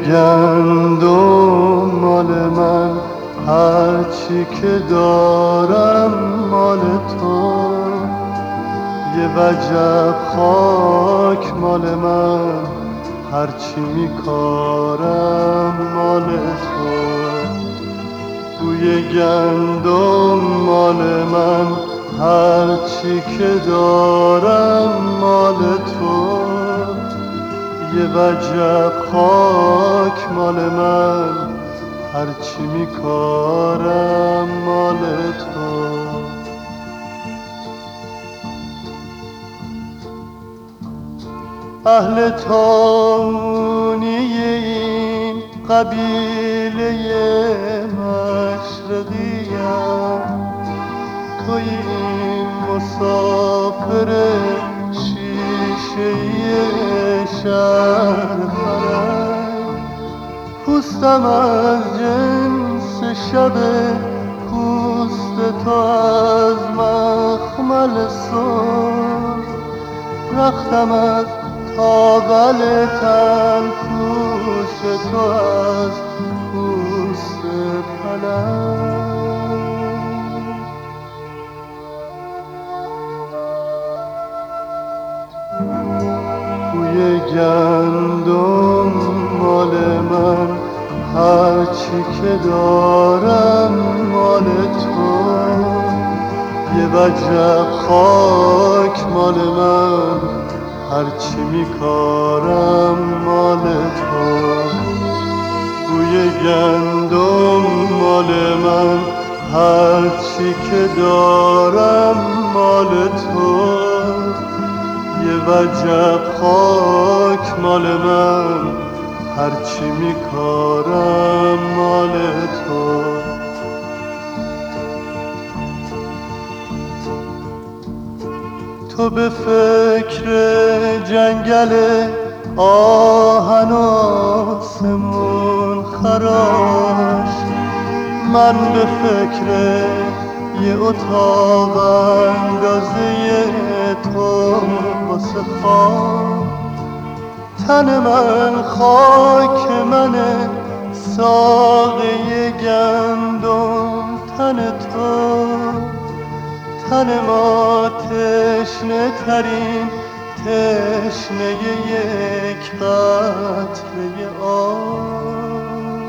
گندم مال من، هرچی که دارم مال تو. یه وجب خاک مال من، هرچی میکارم مال تو. بوی گندم مال من، هرچی که دارم مال تو. یه وجب خاک مال من، هرچی میکارم مال تو. اهل تاونی این قبیله مشرقیم، توی این مسافر شیشه‌ای شهر. پوستم از جنس شب پوست تو، از مخمل سرخ. رختم از تاول تن پوش تو، از پوست پلنگ. بوی گندم مال من، هرچی که دارم مال تو. یه وجب خاک مال من، هرچی میکارم مال تو. بوی گندم مال من، هرچی که دارم مال تو. یه وجب خاک مال من، هرچی میکارم مال تو. تو به فکر جنگل آهن آسمون خراش، من به فکر یه اتاق اندازه تو واسه خواب. تن من خاک منه، ساقه گندم تن تو. تن ما تشنه ترین تشنه یک قطره آب.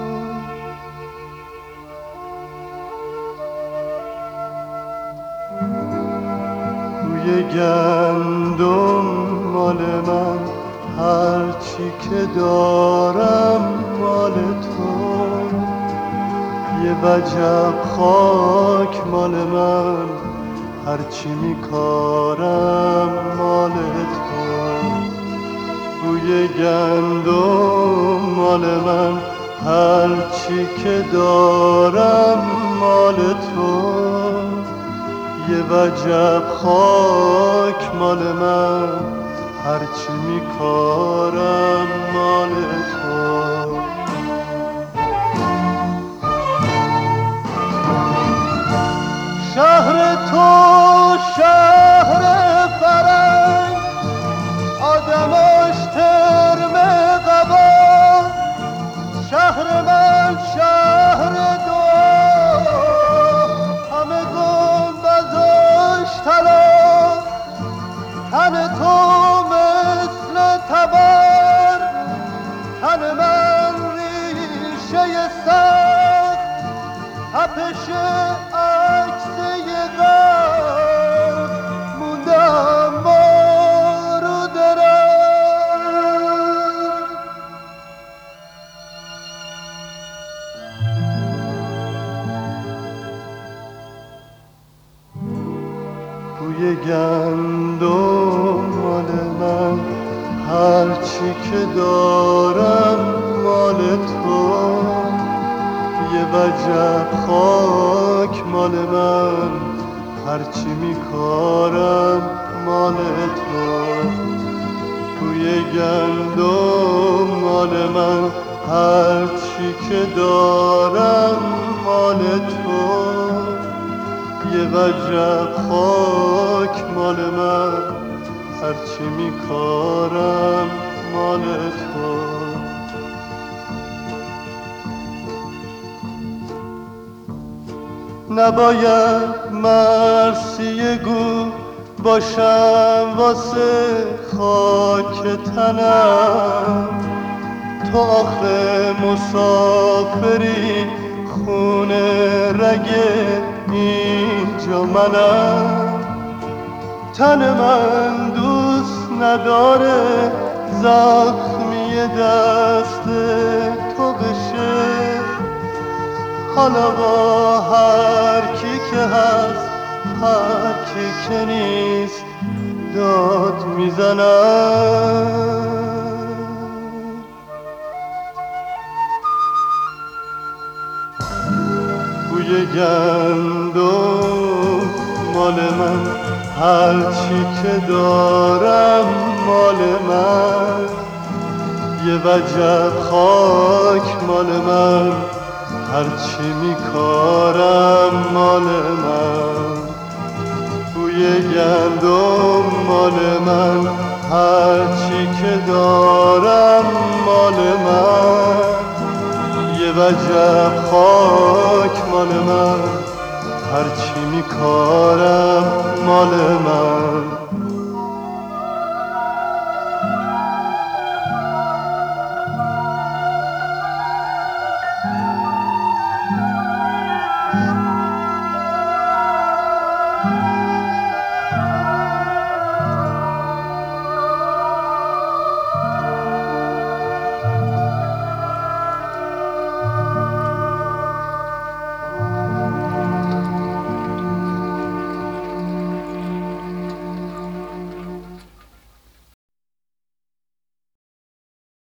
بوی گندم مال من، هرچی که دارم مال تو. یه وجب خاک مال من، هرچی میکارم مال تو. بوی گندم مال من، هرچی که دارم مال تو. یه وجب خاک مال من، هرچی میکارم مال تو. شهر تو شهر فرنگ، آدماش ترم قبا. شهر من شهر دعا، همه گنبداش طلا. تن تو مثل تبر، تن من ریشه سخت. تپش عکس یه غرب موندم ما رو درم. بوی گندم مال من، هرچی که دارم مال تو. یه وجب خاک مال من، هرچی میکارم مال تو. بوی گندم مال من، هرچی که دارم مال تو. یه وجب خاک مال من، هرچی میکارم مال تو. نباید مرثیه گو باشم واسه خاک تنم، تو آخه مسافری خونه رگ اینجا منم. تن من دوست نداره زخمی دست تو بشه، حالا با هر کی که هست هر کی که نیست داد میزنم. بوی گندم مال من، هرچی که دارم مال من، یه وجب خاک مال من، هرچی میکارم مال من. بوی گندم مال من، هرچی که دارم مال من، یه وجب خاک مال من، هرچی میکارم مال من.